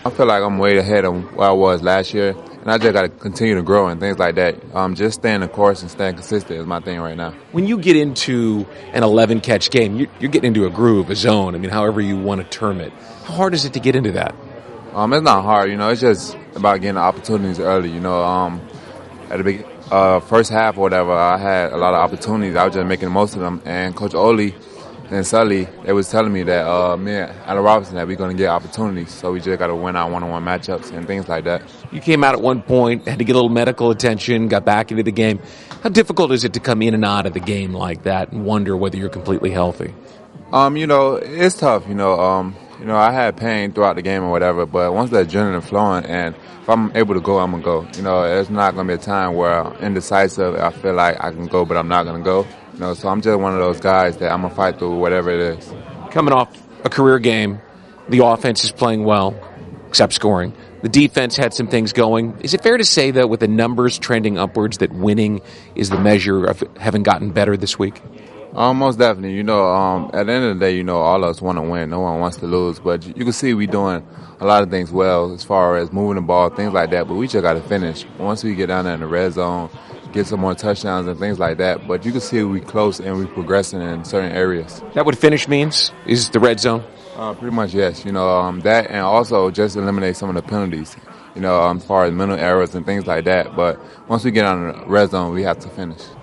I feel like I'm way ahead of where I was last year, and I just got to continue to grow and things like that. Just staying the course and staying consistent is my thing right now. When you get into an 11-catch game, you're getting into a groove, a zone, however you want to term it. How hard is it to get into that? It's not hard, it's just about getting the opportunities early, At the first half or whatever, I had a lot of opportunities. I was just making the most of them, and Coach Oli and Sully, they was telling me that me and Allen Robinson that we're going to get opportunities, so we just got to win our one-on-one matchups and things like that. You came out at one point, had to get a little medical attention, got back into the game. How difficult is it to come in and out of the game like that and wonder whether you're completely healthy? It's tough. I had pain throughout the game or whatever, but once the adrenaline flowing and if I'm able to go, I'm going to go. It's not going to be a time where I'm indecisive. I feel like I can go, but I'm not going to go. So I'm just one of those guys that I'm going to fight through whatever it is. Coming off a career game, the offense is playing well, except scoring. The defense had some things going. Is it fair to say, though, with the numbers trending upwards, that winning is the measure of having gotten better this week? Most definitely. At the end of the day, all of us want to win. No one wants to lose. But you can see we doing a lot of things well as far as moving the ball, things like that. But we just got to finish. Once we get down there in the red zone, get some more touchdowns and things like that. But you can see we close and we progressing in certain areas. That what finish means? Is the red zone? Pretty much, yes. That and also just eliminate some of the penalties, as far as mental errors and things like that. But once we get on the red zone, we have to finish.